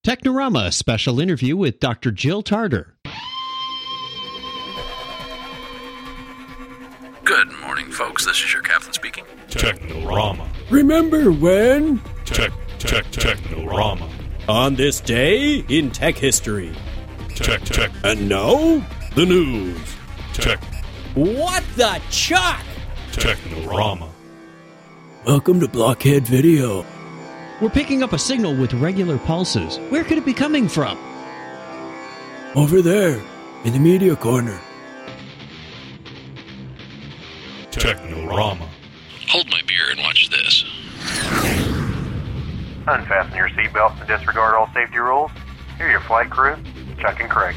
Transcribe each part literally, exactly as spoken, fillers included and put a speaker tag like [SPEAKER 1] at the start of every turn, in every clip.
[SPEAKER 1] Technorama, a special interview with Doctor Jill Tarter.
[SPEAKER 2] Good morning, folks. This is your captain speaking.
[SPEAKER 3] Technorama.
[SPEAKER 4] Remember when?
[SPEAKER 3] Tech, tech, Technorama.
[SPEAKER 4] On this day in tech history.
[SPEAKER 3] Tech, tech.
[SPEAKER 4] And now, the news.
[SPEAKER 3] Tech.
[SPEAKER 4] What the chuck?
[SPEAKER 3] Technorama.
[SPEAKER 4] Welcome to Blockhead Video.
[SPEAKER 1] We're picking up a signal with regular pulses. Where could it be coming from?
[SPEAKER 4] Over there, in the media corner.
[SPEAKER 3] Technorama.
[SPEAKER 2] Hold my beer and watch this.
[SPEAKER 5] Unfasten your seatbelts and disregard all safety rules. Here are your flight crew, Chuck and Craig.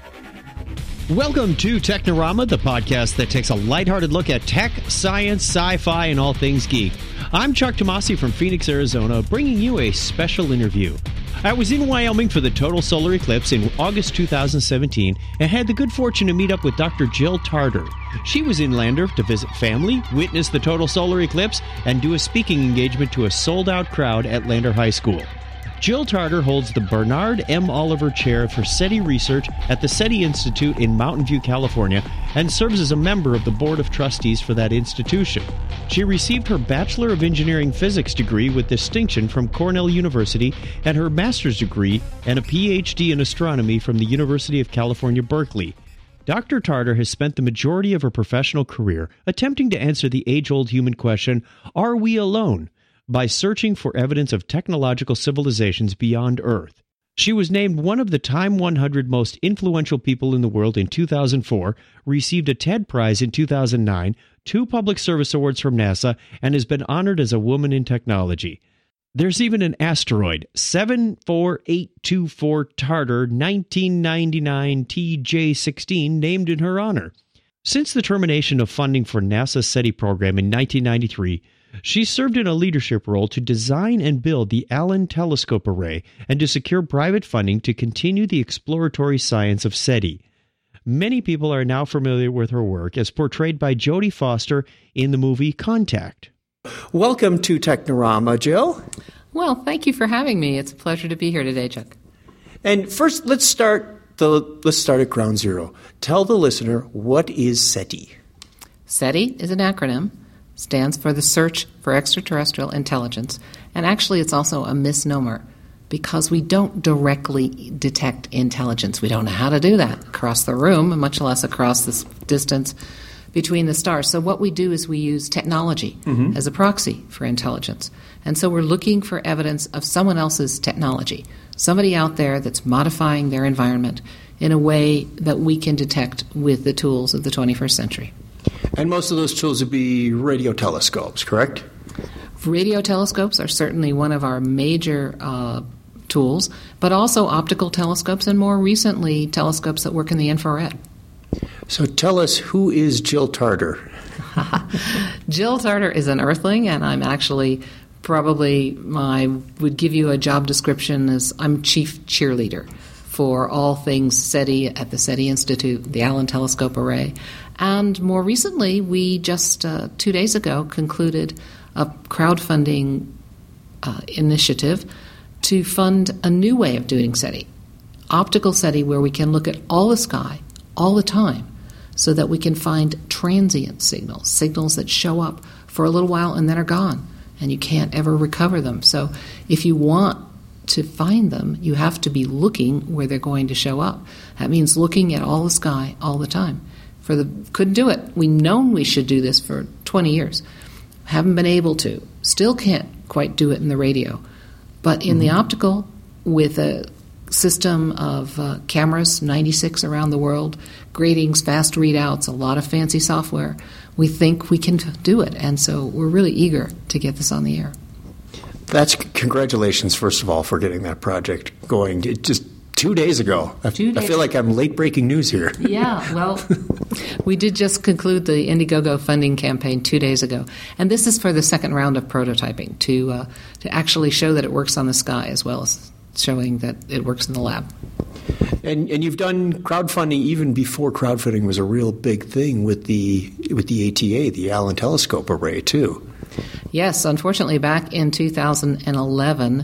[SPEAKER 1] Welcome to Technorama, the podcast that takes a lighthearted look at tech, science, sci-fi, and all things geek. I'm Chuck Tomasi from Phoenix, Arizona, bringing you a special interview. I was in Wyoming for the total solar eclipse in August two thousand seventeen and had the good fortune to meet up with Doctor Jill Tarter. She was in Landorf to visit family, witness the total solar eclipse, and do a speaking engagement to a sold-out crowd at Lander High School. Jill Tarter holds the Bernard M. Oliver Chair for SETI Research at the SETI Institute in Mountain View, California, and serves as a member of the Board of Trustees for that institution. She received her Bachelor of Engineering Physics degree with distinction from Cornell University and her master's degree and a P H D in astronomy from the University of California, Berkeley. Doctor Tarter has spent the majority of her professional career attempting to answer the age-old human question, are we alone? By searching for evidence of technological civilizations beyond Earth. She was named one of the Time one hundred most influential people in the world in two thousand four, received a TED Prize in two thousand nine, two Public Service Awards from NASA, and has been honored as a woman in technology. There's even an asteroid, seven four eight two four Tarter nineteen ninety-nine T J sixteen, named in her honor. Since the termination of funding for NASA's SETI program in nineteen ninety-three, she served in a leadership role to design and build the Allen Telescope Array and to secure private funding to continue the exploratory science of SETI. Many people are now familiar with her work as portrayed by Jodie Foster in the movie Contact.
[SPEAKER 6] Welcome to Technorama, Jill.
[SPEAKER 7] Well, thank you for having me. It's a pleasure to be here today, Chuck.
[SPEAKER 6] And first, let's start the let's start at ground zero. Tell the listener, what is SETI?
[SPEAKER 7] SETI is an acronym. Stands for the Search for Extraterrestrial Intelligence, and actually it's also a misnomer because we don't directly detect intelligence. We don't know how to do that across the room, much less across this distance between the stars. So what we do is we use technology mm-hmm. as a proxy for intelligence. And so we're looking for evidence of someone else's technology, somebody out there that's modifying their environment in a way that we can detect with the tools of the twenty-first century.
[SPEAKER 6] And most of those tools would be radio telescopes, correct?
[SPEAKER 7] Radio telescopes are certainly one of our major uh, tools, but also optical telescopes and more recently telescopes that work in the infrared.
[SPEAKER 6] So tell us, who is Jill Tarter?
[SPEAKER 7] Jill Tarter is an Earthling, and I'm actually probably, I would give you a job description as I'm chief cheerleader for all things SETI at the SETI Institute, the Allen Telescope Array. And more recently, we just uh, two days ago concluded a crowdfunding uh, initiative to fund a new way of doing SETI, optical SETI, where we can look at all the sky all the time so that we can find transient signals, signals that show up for a little while and then are gone, and you can't ever recover them. So if you want to find them, you have to be looking where they're going to show up. That means looking at all the sky all the time. For the couldn't do it. We've known we should do this for twenty years. Haven't been able to. Still can't quite do it in the radio. But in mm-hmm. the optical, with a system of uh, cameras, ninety-six around the world, gratings, fast readouts, a lot of fancy software, we think we can do it. And so we're really eager to get this on the air.
[SPEAKER 6] That's congratulations, first of all, for getting that project going. It just two days ago. I,
[SPEAKER 7] two days.
[SPEAKER 6] I feel like I'm late breaking news here.
[SPEAKER 7] Yeah, well, we did just conclude the Indiegogo funding campaign two days ago. And this is for the second round of prototyping to uh, to actually show that it works on the sky as well as showing that it works in the lab.
[SPEAKER 6] And and you've done crowdfunding even before crowdfunding was a real big thing with the with the A T A, the Allen Telescope Array, too.
[SPEAKER 7] Yes, unfortunately, back in two thousand eleven,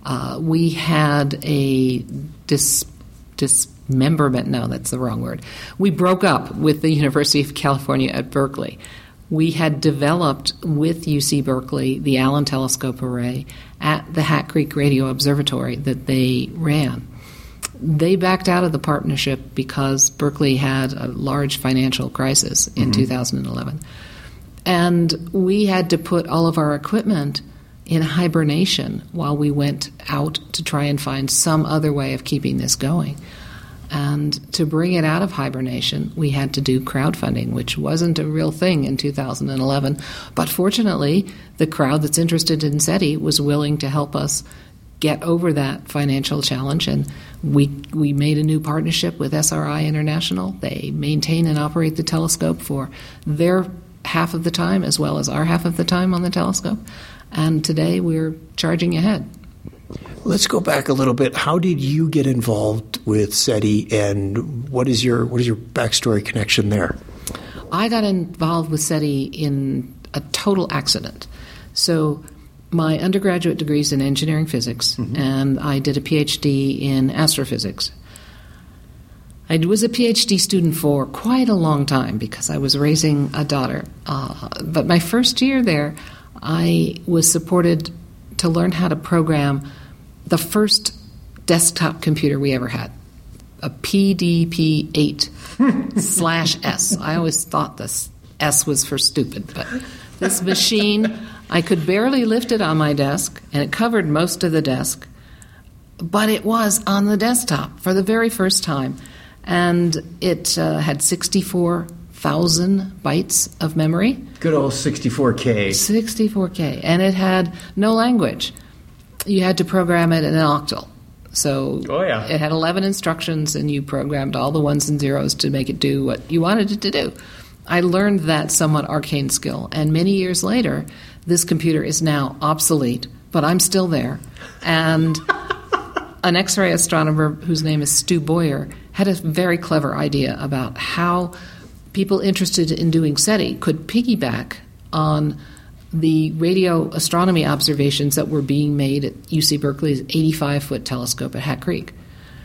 [SPEAKER 7] Uh, we had a dis, dismemberment. No, that's the wrong word. We broke up with the University of California at Berkeley. We had developed with U C Berkeley the Allen Telescope Array at the Hat Creek Radio Observatory that they ran. They backed out of the partnership because Berkeley had a large financial crisis in mm-hmm. two thousand eleven. And we had to put all of our equipment in hibernation while we went out to try and find some other way of keeping this going. And to bring it out of hibernation, we had to do crowdfunding, which wasn't a real thing in two thousand eleven. But fortunately, the crowd that's interested in SETI was willing to help us get over that financial challenge, and we we made a new partnership with S R I International. They maintain and operate the telescope for their half of the time as well as our half of the time on the telescope. And today we're charging ahead.
[SPEAKER 6] Let's go back a little bit. How did you get involved with SETI, and what is your what is your backstory connection there?
[SPEAKER 7] I got involved with SETI in a total accident. So my undergraduate degree is in engineering physics, mm-hmm. and I did a P H D in astrophysics. I was a P H D student for quite a long time because I was raising a daughter. Uh, but my first year there, I was supported to learn how to program the first desktop computer we ever had, a P D P eight slash S. I always thought this S was for stupid, but this machine, I could barely lift it on my desk, and it covered most of the desk, but it was on the desktop for the very first time, and it uh, had sixty-four thousand bytes of memory.
[SPEAKER 6] Good old sixty-four K.
[SPEAKER 7] sixty-four K, and it had no language. You had to program it in an octal. So
[SPEAKER 6] oh, yeah.
[SPEAKER 7] It had eleven instructions, and you programmed all the ones and zeros to make it do what you wanted it to do. I learned that somewhat arcane skill, and many years later, this computer is now obsolete, but I'm still there. And an X-ray astronomer whose name is Stu Boyer had a very clever idea about how people interested in doing SETI could piggyback on the radio astronomy observations that were being made at U C Berkeley's eighty-five foot telescope at Hat Creek.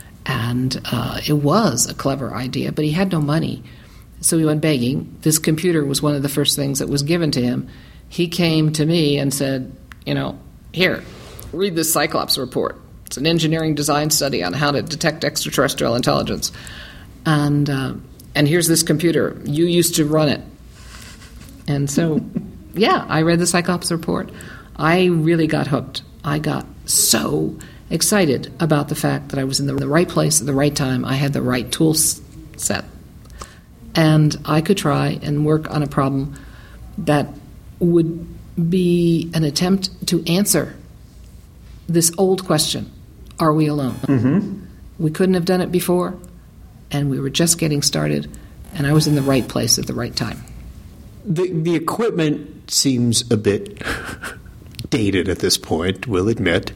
[SPEAKER 7] And uh, it was a clever idea, but he had no money. So he went begging. This computer was one of the first things that was given to him. He came to me and said, you know, here, read this Cyclops report. It's an engineering design study on how to detect extraterrestrial intelligence. And uh, and here's this computer. You used to run it. And so, yeah, I read the Cyclops report. I really got hooked. I got so excited about the fact that I was in the right place at the right time. I had the right tool set. And I could try and work on a problem that would be an attempt to answer this old question, are we alone?
[SPEAKER 6] Mm-hmm.
[SPEAKER 7] We couldn't have done it before, and we were just getting started, and I was in the right place at the right time.
[SPEAKER 6] The, the equipment seems a bit dated at this point, we'll admit,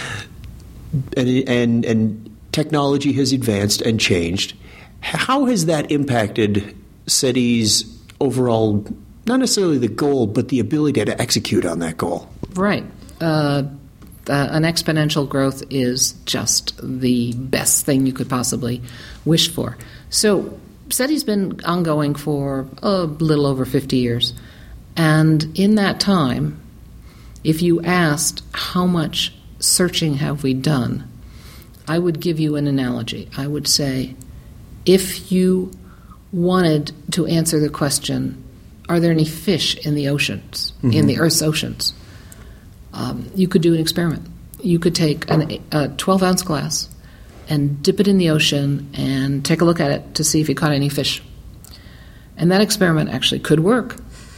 [SPEAKER 6] and, and, and technology has advanced and changed. How has that impacted SETI's overall, not necessarily the goal, but the ability to execute on that goal?
[SPEAKER 7] Right. Uh, uh, an exponential growth is just the best thing you could possibly wish for. So SETI's been ongoing for a little over fifty years. And in that time, if you asked how much searching have we done, I would give you an analogy. I would say, if you wanted to answer the question, are there any fish in the oceans, mm-hmm. in the Earth's oceans, um, you could do an experiment. You could take an, a twelve-ounce glass and dip it in the ocean and take a look at it to see if you caught any fish. And that experiment actually could work.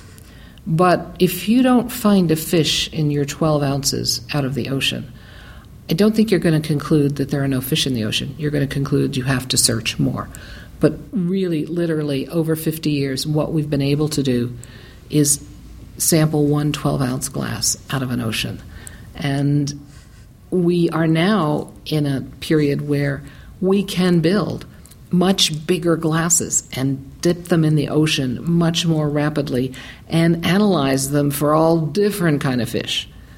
[SPEAKER 7] But if you don't find a fish in your twelve ounces out of the ocean, I don't think you're going to conclude that there are no fish in the ocean. You're going to conclude you have to search more. But really, literally, over fifty years, what we've been able to do is sample one twelve-ounce glass out of an ocean. And we are now in a period where we can build much bigger glasses and dip them in the ocean much more rapidly and analyze them for all different kind of fish.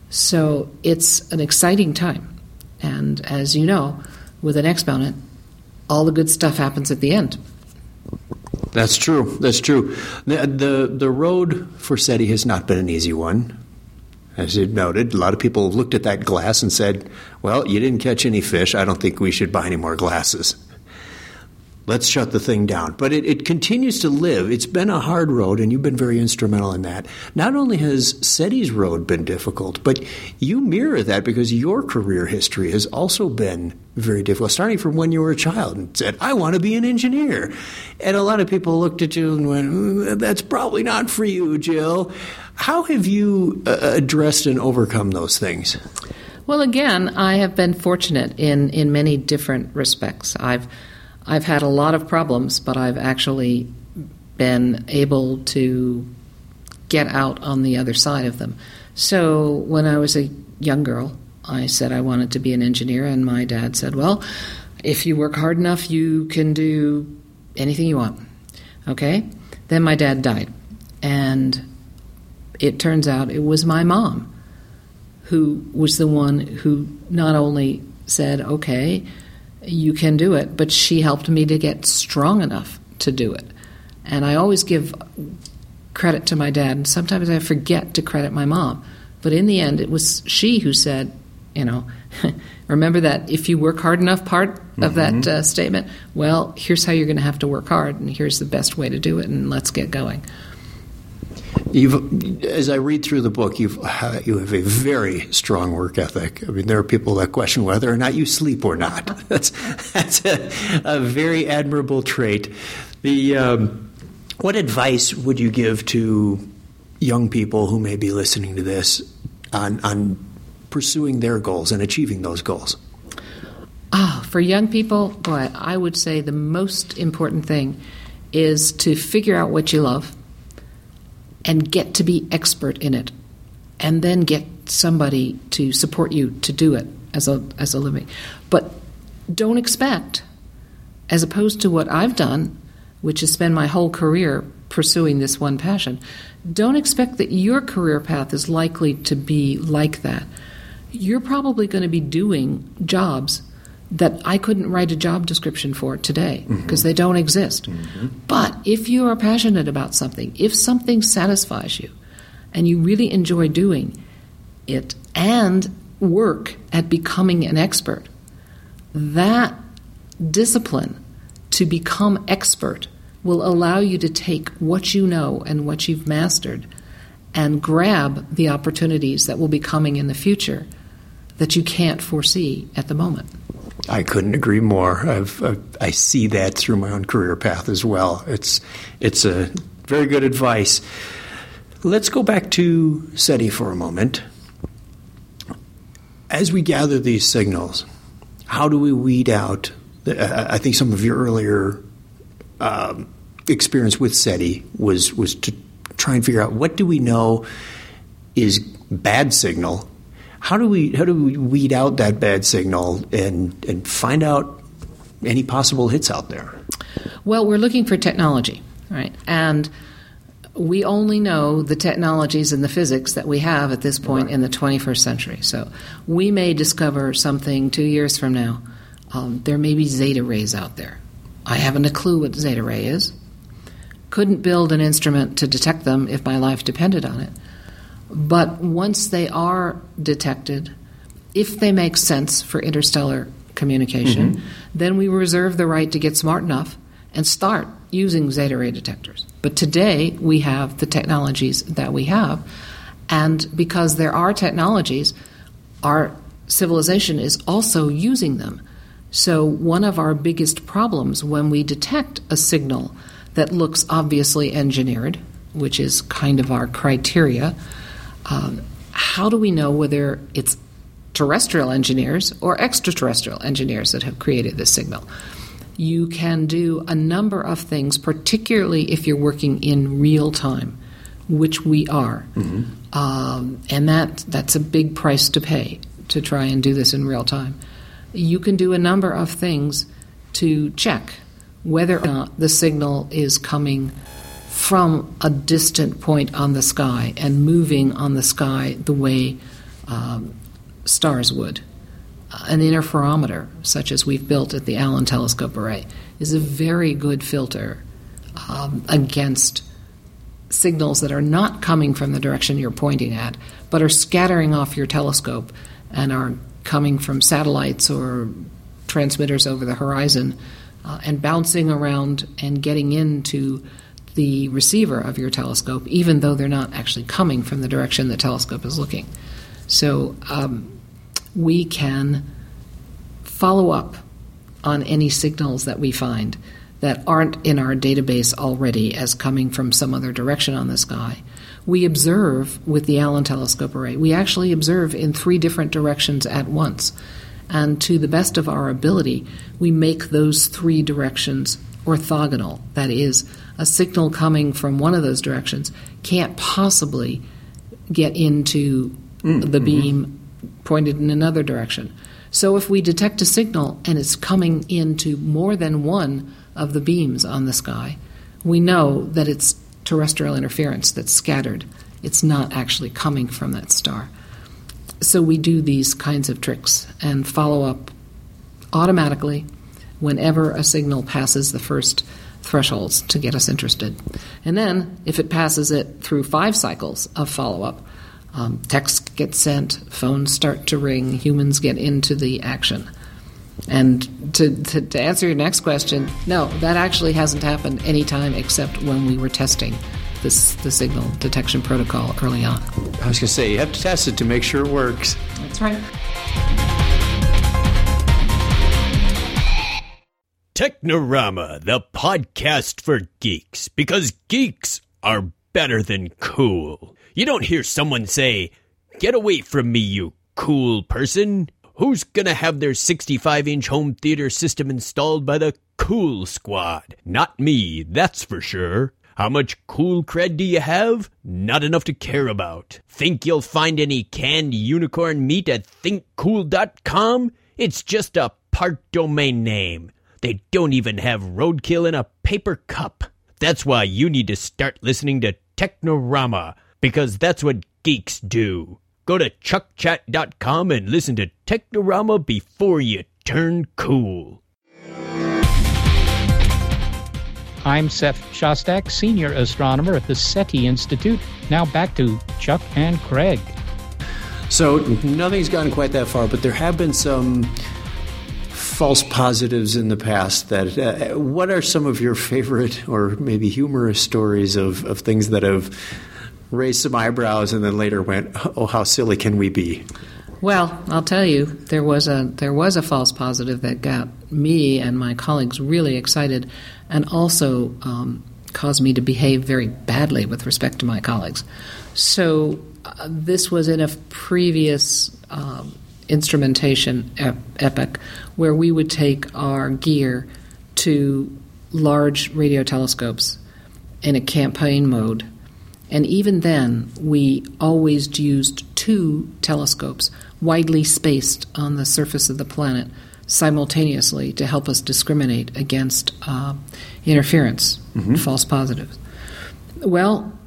[SPEAKER 7] So it's an exciting time. And as you know, with an exponent, all the good stuff happens at the end.
[SPEAKER 6] That's true. That's true. The, the, the road for SETI has not been an easy one. As you noted, a lot of people looked at that glass and said, well, you didn't catch any fish. I don't think we should buy any more glasses. Let's shut the thing down. But it, it continues to live. It's been a hard road, and you've been very instrumental in that. Not only has SETI's road been difficult, but you mirror that because your career history has also been very difficult, starting from when you were a child and said, I want to be an engineer. And a lot of people looked at you and went, mm, that's probably not for you, Jill. How have you uh, addressed and overcome those things?
[SPEAKER 7] Well, again, I have been fortunate in, in many different respects. I've I've had a lot of problems, but I've actually been able to get out on the other side of them. So when I was a young girl, I said I wanted to be an engineer, and my dad said, well, if you work hard enough, you can do anything you want. Okay? Then my dad died, and it turns out it was my mom who was the one who not only said, okay, you can do it, but she helped me to get strong enough to do it. And I always give credit to my dad, and sometimes I forget to credit my mom. But in the end, it was she who said, you know, remember that if you work hard enough part of mm-hmm. that uh, statement? Well, here's how you're going to have to work hard, and here's the best way to do it, and let's get going.
[SPEAKER 6] You've, as I read through the book, you've uh, you have a very strong work ethic. I mean, there are people that question whether or not you sleep or not. That's that's a, a very admirable trait. The um, what advice would you give to young people who may be listening to this on on pursuing their goals and achieving those goals?
[SPEAKER 7] Ah, oh, for young people, boy, I would say the most important thing is to figure out what you love and get to be expert in it, and then get somebody to support you to do it as a as a living. But don't expect, as opposed to what I've done, which is spend my whole career pursuing this one passion, don't expect that your career path is likely to be like that. You're probably going to be doing jobs that I couldn't write a job description for today because mm-hmm. they don't exist. Mm-hmm. But if you are passionate about something, if something satisfies you and you really enjoy doing it and work at becoming an expert, that discipline to become expert will allow you to take what you know and what you've mastered and grab the opportunities that will be coming in the future that you can't foresee at the moment.
[SPEAKER 6] I couldn't agree more. I've, I've, I see that through my own career path as well. It's it's a very good advice. Let's go back to SETI for a moment. As we gather these signals, how do we weed out? The, I think some of your earlier um, experience with SETI was was to try and figure out what do we know is bad signal. How do we how do we weed out that bad signal and, and find out any possible hits out there?
[SPEAKER 7] Well, we're looking for technology, right? And we only know the technologies and the physics that we have at this point right. in the twenty-first century. So we may discover something two years from now. Um, there may be zeta rays out there. I haven't a clue what zeta ray is. Couldn't build an instrument to detect them if my life depended on it. But once they are detected, if they make sense for interstellar communication, mm-hmm. then we reserve the right to get smart enough and start using zeta ray detectors. But today we have the technologies that we have, and because there are technologies, our civilization is also using them. So one of our biggest problems when we detect a signal that looks obviously engineered, which is kind of our criteria, Um, how do we know whether it's terrestrial engineers or extraterrestrial engineers that have created this signal? You can do a number of things, particularly if you're working in real time, which we are. Mm-hmm. Um, and that that's a big price to pay to try and do this in real time. You can do a number of things to check whether or not the signal is coming from a distant point on the sky and moving on the sky the way um, stars would. An interferometer, such as we've built at the Allen Telescope Array, is a very good filter um, against signals that are not coming from the direction you're pointing at, but are scattering off your telescope and are coming from satellites or transmitters over the horizon uh, and bouncing around and getting into the receiver of your telescope, even though they're not actually coming from the direction the telescope is looking. So um, we can follow up on any signals that we find that aren't in our database already as coming from some other direction on the sky. We observe with the Allen Telescope Array. We actually observe in three different directions at once. And to the best of our ability, we make those three directions orthogonal. That is, a signal coming from one of those directions can't possibly get into mm, the beam mm-hmm. pointed in another direction. So if we detect a signal and it's coming into more than one of the beams on the sky, we know that it's terrestrial interference that's scattered. It's not actually coming from that star. So we do these kinds of tricks and follow up automatically whenever a signal passes the first thresholds to get us interested. And then, if it passes it through five cycles of follow-up, um, texts get sent, phones start to ring, humans get into the action. And to, to, to answer your next question, no, that actually hasn't happened any time except when we were testing this the signal detection protocol early on.
[SPEAKER 6] I was going to say, you have to test it to make sure it works.
[SPEAKER 7] That's right.
[SPEAKER 1] Technorama, the podcast for geeks, because geeks are better than cool. You don't hear someone say, "Get away from me, you cool person." Who's gonna have their sixty-five inch home theater system installed by the Cool Squad? Not me, that's for sure. How much cool cred do you have? Not enough to care about. Think you'll find any canned unicorn meat at think cool dot com? It's just a part domain name. They don't even have roadkill in a paper cup. That's why you need to start listening to Technorama, because that's what geeks do. Go to chuck chat dot com and listen to Technorama before you turn cool.
[SPEAKER 8] I'm Seth Shostak, Senior Astronomer at the SETI Institute. Now back to Chuck and Craig.
[SPEAKER 6] So nothing's gone quite that far, but there have been some false positives in the past. That uh, what are some of your favorite or maybe humorous stories of, of things that have raised some eyebrows and then later went, "Oh, how silly can we be?"
[SPEAKER 7] Well, I'll tell you, there was a there was a false positive that got me and my colleagues really excited, and also um, caused me to behave very badly with respect to my colleagues. So uh, this was in a previous um, instrumentation ep- epoch where we would take our gear to large radio telescopes in a campaign mode. And even then, we always used two telescopes widely spaced on the surface of the planet simultaneously to help us discriminate against uh, interference, mm-hmm. false positives. Well,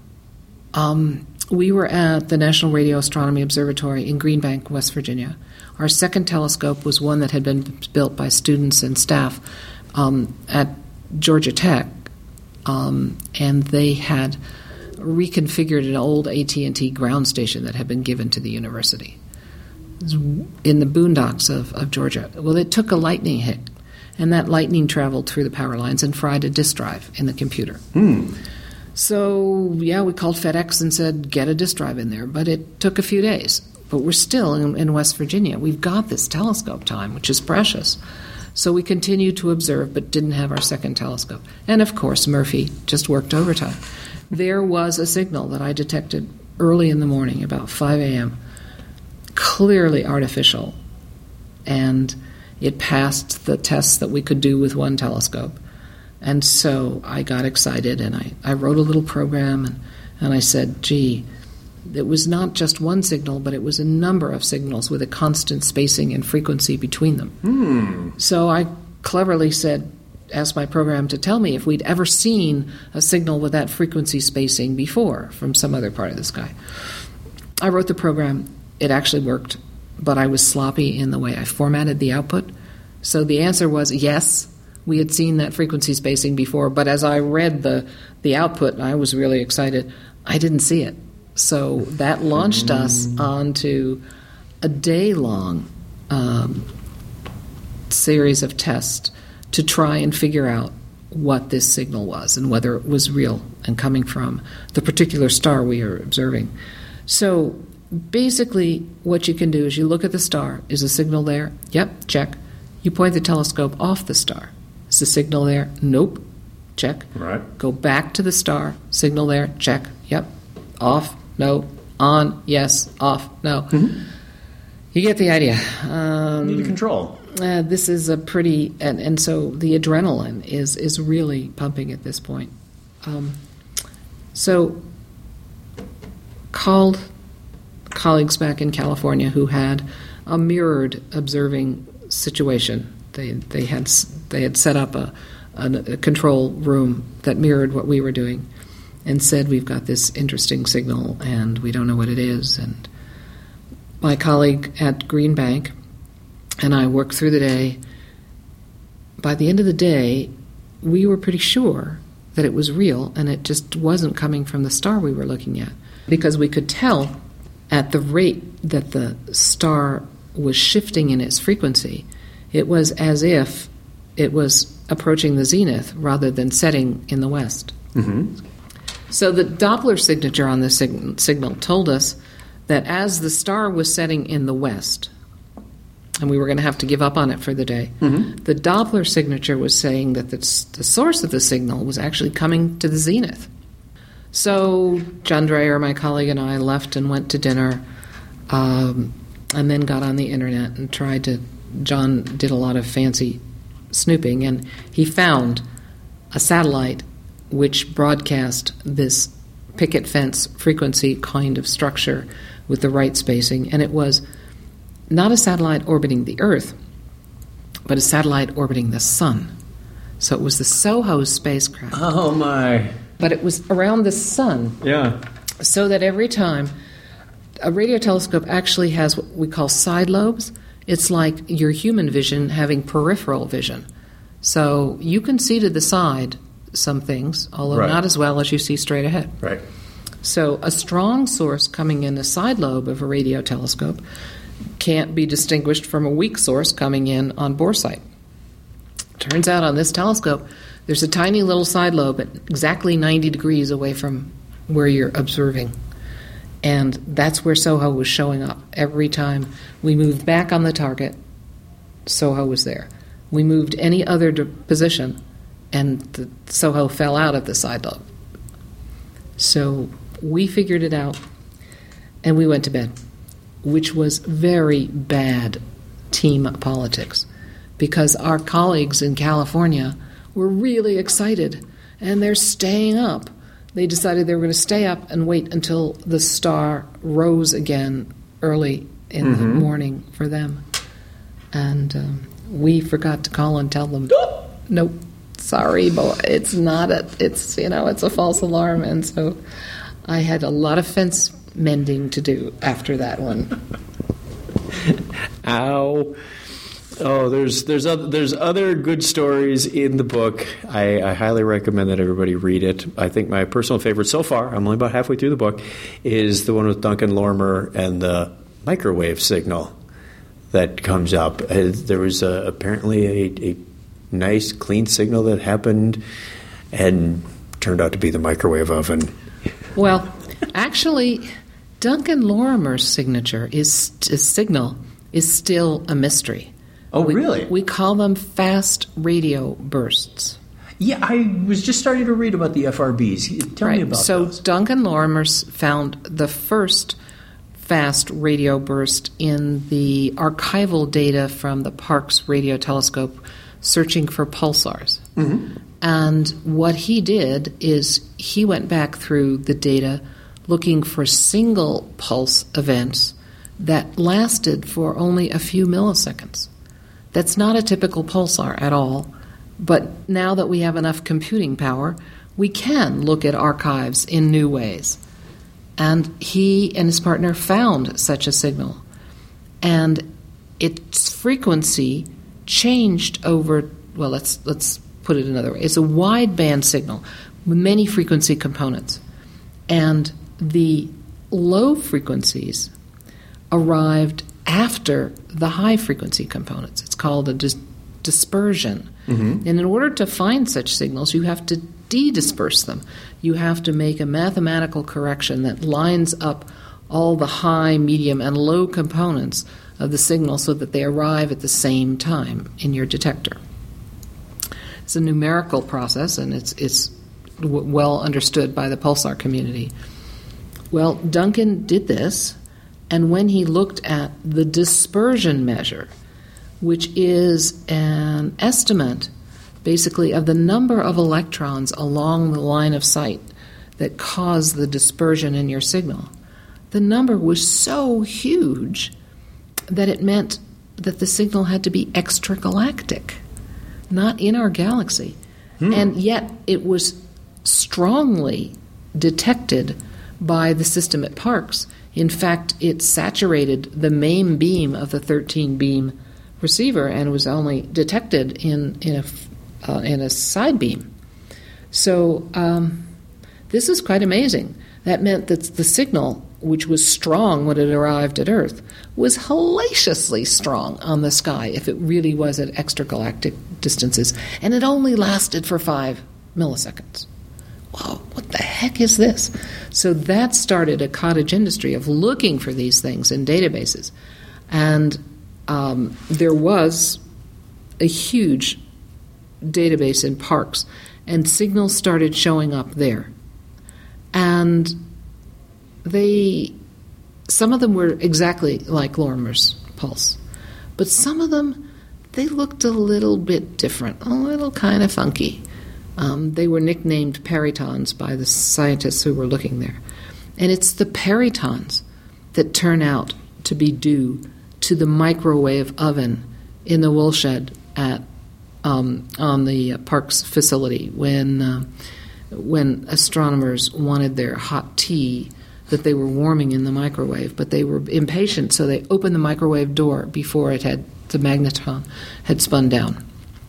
[SPEAKER 7] um, we were at the National Radio Astronomy Observatory in Greenbank, West Virginia. Our second telescope was one that had been built by students and staff um, at Georgia Tech, um, and they had reconfigured an old A T and T ground station that had been given to the university. It was in the boondocks of, of Georgia. Well, it took a lightning hit, and that lightning traveled through the power lines and fried a disk drive in the computer.
[SPEAKER 6] Hmm.
[SPEAKER 7] So, yeah, we called FedEx and said, get a disk drive in there, but it took a few days. But we're still in, in West Virginia. We've got this telescope time, which is precious. So we continued to observe, but didn't have our second telescope. And, of course, Murphy just worked overtime. There was a signal that I detected early in the morning, about five a.m., clearly artificial, and it passed the tests that we could do with one telescope. And so I got excited, and I, I wrote a little program, and, and I said, gee, it was not just one signal, but it was a number of signals with a constant spacing and frequency between them.
[SPEAKER 6] Hmm.
[SPEAKER 7] So I cleverly said, asked my program to tell me if we'd ever seen a signal with that frequency spacing before from some other part of the sky. I wrote the program, it actually worked, but I was sloppy in the way I formatted the output. So the answer was yes, we had seen that frequency spacing before, but as I read the, the output, I was really excited. I didn't see it. So that launched mm. us onto a day-long um, series of tests to try and figure out what this signal was and whether it was real and coming from the particular star we are observing. So basically what you can do is you look at the star. Is the signal there? Yep, check. You point the telescope off the star. Is the signal there? Nope. Check.
[SPEAKER 6] Right.
[SPEAKER 7] Go back to the star. Signal there? Check. Yep. Off. No. On. Yes. Off. No. Mm-hmm. You get the idea. Um,
[SPEAKER 6] Need to control.
[SPEAKER 7] Uh, this is a pretty, and, and so the adrenaline is, is really pumping at this point. Um, so called colleagues back in California who had a mirrored observing situation. They they had they had set up a, a, a control room that mirrored what we were doing, and said, we've got this interesting signal and we don't know what it is. And my colleague at Green Bank and I worked through the day. By the end of the day, we were pretty sure that it was real, and it just wasn't coming from the star we were looking at, because we could tell at the rate that the star was shifting in its frequency, it was as if it was approaching the zenith rather than setting in the west. Mm-hmm. So the Doppler signature on this sig- signal told us that as the star was setting in the west, and we were going to have to give up on it for the day, mm-hmm. the Doppler signature was saying that the, the source of the signal was actually coming to the zenith. So John Dreyer, my colleague, and I left and went to dinner, um, and then got on the internet and tried to, John did a lot of fancy snooping, and he found a satellite which broadcast this picket fence frequency kind of structure with the right spacing, and it was not a satellite orbiting the Earth, but a satellite orbiting the Sun. So it was the SOHO spacecraft.
[SPEAKER 6] Oh, my.
[SPEAKER 7] But it was around the Sun.
[SPEAKER 6] Yeah.
[SPEAKER 7] So that every time, a radio telescope actually has what we call side lobes. It's like your human vision having peripheral vision. So you can see to the side some things, although right. not as well as you see straight ahead.
[SPEAKER 6] Right.
[SPEAKER 7] So a strong source coming in the side lobe of a radio telescope can't be distinguished from a weak source coming in on boresight. Turns out on this telescope, there's a tiny little side lobe at exactly ninety degrees away from where you're observing. And that's where SOHO was showing up. Every time we moved back on the target, SOHO was there. We moved any other d- position, and the SOHO fell out of the side lobe. So we figured it out, and we went to bed, which was very bad team politics, because our colleagues in California were really excited, and they're staying up. They decided they were going to stay up and wait until the star rose again early in mm-hmm. the morning for them. And um, we forgot to call and tell them, nope, sorry, boy, it's not a, it's, you know, it's a false alarm. And so I had a lot of fence mending to do after that one.
[SPEAKER 6] Ow. Oh, there's there's other, there's other good stories in the book. I, I highly recommend that everybody read it. I think my personal favorite so far, I'm only about halfway through the book, is the one with Duncan Lorimer and the microwave signal that comes up. Uh, there was a, apparently a, a nice, clean signal that happened and turned out to be the microwave oven.
[SPEAKER 7] Well, actually, Duncan Lorimer's signature is his signal is still a mystery.
[SPEAKER 6] Oh,
[SPEAKER 7] we,
[SPEAKER 6] really?
[SPEAKER 7] We call them fast radio bursts.
[SPEAKER 6] Yeah, I was just starting to read about the F R Bs. Tell
[SPEAKER 7] right.
[SPEAKER 6] me about
[SPEAKER 7] so
[SPEAKER 6] those. So
[SPEAKER 7] Duncan Lorimer found the first fast radio burst in the archival data from the Parkes radio telescope searching for pulsars. Mm-hmm. And what he did is he went back through the data looking for single pulse events that lasted for only a few milliseconds. That's not a typical pulsar at all, but now that we have enough computing power, we can look at archives in new ways. And he and his partner found such a signal. And its frequency changed over, well, let's let's put it another way. It's a wideband signal with many frequency components. And the low frequencies arrived after the high frequency components. It's called a dis- dispersion. Mm-hmm. And in order to find such signals, you have to de-disperse them. You have to make a mathematical correction that lines up all the high, medium, and low components of the signal so that they arrive at the same time in your detector. It's a numerical process, and it's it's w- well understood by the pulsar community. Well, Duncan did this, and when he looked at the dispersion measure, which is an estimate basically of the number of electrons along the line of sight that cause the dispersion in your signal, the number was so huge that it meant that the signal had to be extragalactic, not in our galaxy. Hmm. And yet it was strongly detected by the system at Parkes. In fact, it saturated the main beam of the thirteen beam receiver and was only detected in in a uh, in a side beam. So um, this is quite amazing. That meant that the signal, which was strong when it arrived at Earth, was hellaciously strong on the sky if it really was at extragalactic distances, and it only lasted for five milliseconds. Whoa, what the heck is this? So that started a cottage industry of looking for these things in databases. And um, there was a huge database in Parkes, and signals started showing up there. And they, some of them were exactly like Lorimer's pulse, but some of them, they looked a little bit different, a little kind of funky. Um, they were nicknamed peritons by the scientists who were looking there. And it's the peritons that turn out to be due to the microwave oven in the woolshed at um, on the Parkes facility when uh, when astronomers wanted their hot tea that they were warming in the microwave, but they were impatient, so they opened the microwave door before it had the magnetron had spun down.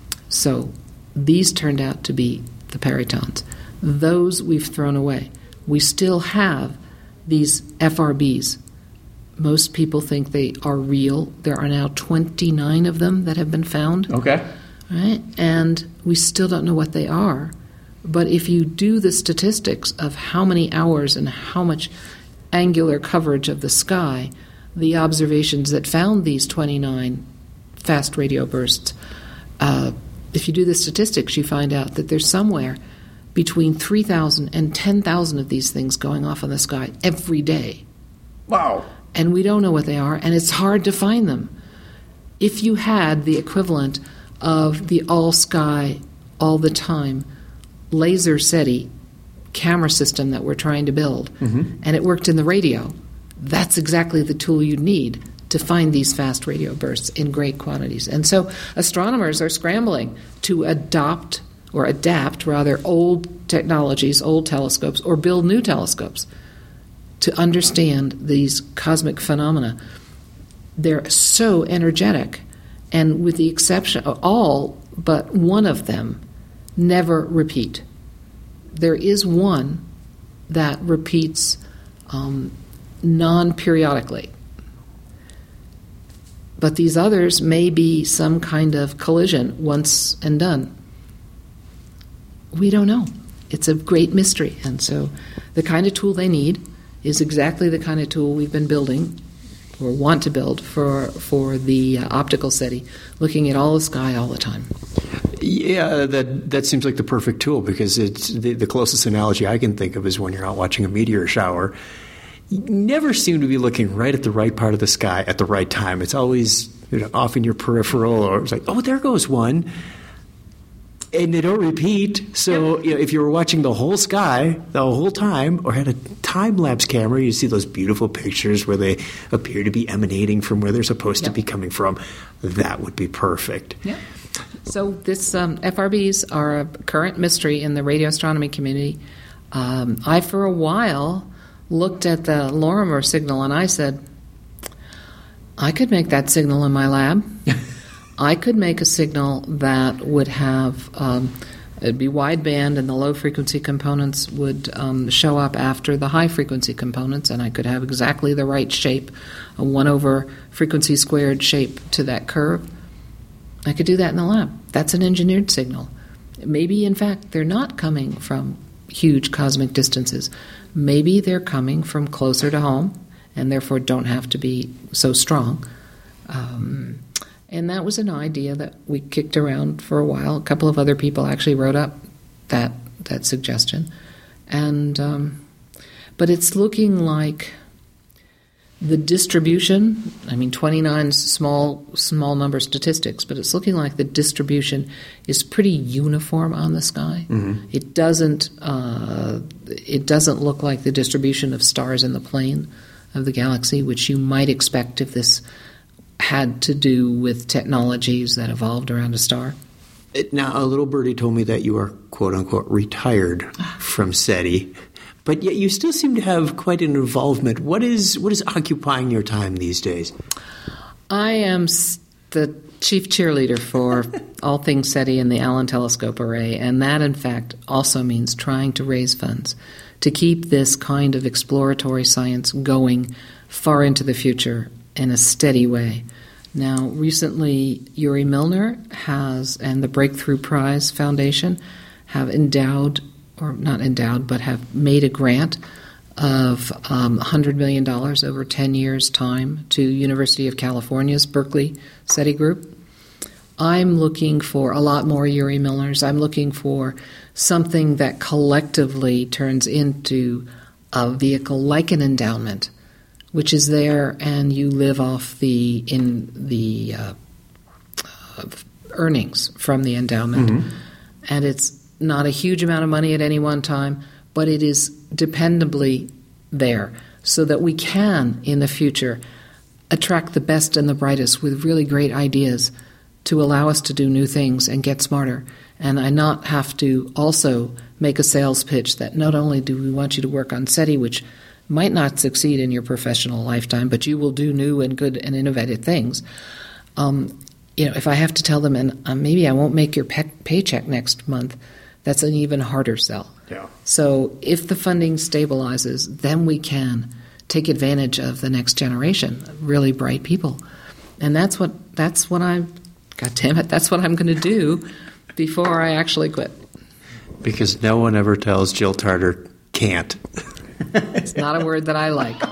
[SPEAKER 7] So these turned out to be the peritons. Those we've thrown away. We still have these F R Bs. Most people think they are real. There are now twenty-nine of them that have been found.
[SPEAKER 6] Okay.
[SPEAKER 7] Right? And we still don't know what they are. But if you do the statistics of how many hours and how much angular coverage of the sky, the observations that found these twenty-nine fast radio bursts, uh, if you do the statistics, you find out that there's somewhere between three thousand and ten thousand of these things going off in the sky every day.
[SPEAKER 6] Wow. And
[SPEAKER 7] we don't know what they are, and it's hard to find them. If you had the equivalent of the all-sky, all-the-time laser SETI camera system that we're trying to build, mm-hmm. and it worked in the radio, that's exactly the tool you need to find these fast radio bursts in great quantities. And so astronomers are scrambling to adopt or adapt, rather, old technologies, old telescopes, or build new telescopes to understand these cosmic phenomena. They're so energetic, and with the exception of all but one of them, never repeat. There is one that repeats um, non-periodically. But these others may be some kind of collision once and done. We don't know. It's a great mystery. And so the kind of tool they need is exactly the kind of tool we've been building or want to build for for the uh, optical SETI, looking at all the sky all the time.
[SPEAKER 6] Yeah, that that seems like the perfect tool, because it's the, the closest analogy I can think of is when you're out watching a meteor shower. You never seem to be looking right at the right part of the sky at the right time. It's always, you know, off in your peripheral, or it's like, oh, there goes one. And they don't repeat. So yep. you know, if you were watching the whole sky the whole time, or had a time-lapse camera, you see those beautiful pictures where they appear to be emanating from where they're supposed yep. to be coming from. That would be perfect.
[SPEAKER 7] Yeah. So this um, F R Bs are a current mystery in the radio astronomy community. Um, I, for a while, looked at the Lorimer signal, and I said, I could make that signal in my lab. I could make a signal that would have, um, it'd be wideband, and the low-frequency components would um, show up after the high-frequency components, and I could have exactly the right shape, a one over frequency squared shape to that curve. I could do that in the lab. That's an engineered signal. Maybe, in fact, they're not coming from huge cosmic distances. Maybe they're coming from closer to home and therefore don't have to be so strong. Um, and that was an idea that we kicked around for a while. A couple of other people actually wrote up that that suggestion. And um, but it's looking like the distribution, I mean, twenty-nine small small number statistics, but it's looking like the distribution is pretty uniform on the sky. Mm-hmm. It doesn't uh, it doesn't look like the distribution of stars in the plane of the galaxy, which you might expect if this had to do with technologies that evolved around a star.
[SPEAKER 6] Now, a little birdie told me that you are, quote unquote, retired from SETI. But yet you still seem to have quite an involvement. What is what is occupying your time these days?
[SPEAKER 7] I am the chief cheerleader for all things SETI and the Allen Telescope Array, and that, in fact, also means trying to raise funds to keep this kind of exploratory science going far into the future in a steady way. Now, recently, Yuri Milner has, and the Breakthrough Prize Foundation have endowed or not endowed, but have made a grant of um, one hundred million dollars over ten years' time to University of California's Berkeley SETI group. I'm looking for a lot more Yuri Milners. I'm looking for something that collectively turns into a vehicle like an endowment, which is there and you live off the in the uh, uh, earnings from the endowment. Mm-hmm. And it's not a huge amount of money at any one time, but it is dependably there so that we can, in the future, attract the best and the brightest with really great ideas to allow us to do new things and get smarter. And I not have to also make a sales pitch that not only do we want you to work on SETI, which might not succeed in your professional lifetime, but you will do new and good and innovative things. Um, you know, if I have to tell them, and uh, maybe I won't make your pe- paycheck next month, that's an even harder sell.
[SPEAKER 6] Yeah.
[SPEAKER 7] So if the funding stabilizes, then we can take advantage of the next generation, really bright people. And that's what that's what I'm, God damn it, that's what I'm going to do before I actually quit.
[SPEAKER 6] Because no one ever tells Jill Tarter can't.
[SPEAKER 7] It's not a word that I like.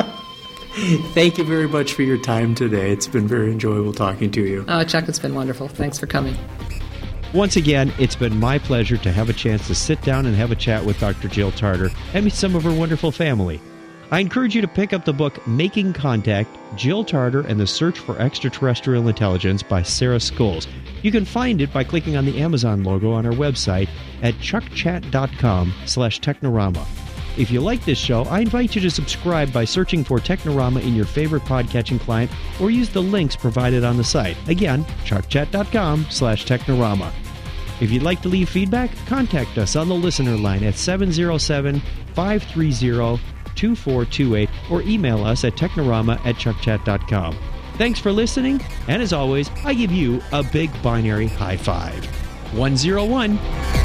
[SPEAKER 6] Thank you very much for your time today. It's been very enjoyable talking to you.
[SPEAKER 7] Oh, Chuck, it's been wonderful. Thanks for coming.
[SPEAKER 1] Once again, it's been my pleasure to have a chance to sit down and have a chat with Doctor Jill Tarter and meet some of her wonderful family. I encourage you to pick up the book Making Contact, Jill Tarter and the Search for Extraterrestrial Intelligence by Sarah Scoles. You can find it by clicking on the Amazon logo on our website at chuckchat.com slash Technorama. If you like this show, I invite you to subscribe by searching for Technorama in your favorite podcatching client or use the links provided on the site. Again, chuckchat.com slash Technorama. If you'd like to leave feedback, contact us on the listener line at seven oh seven, five three zero, two four two eight or email us at technorama at chuckchat dot com. Thanks for listening, and as always, I give you a big binary high five. one zero one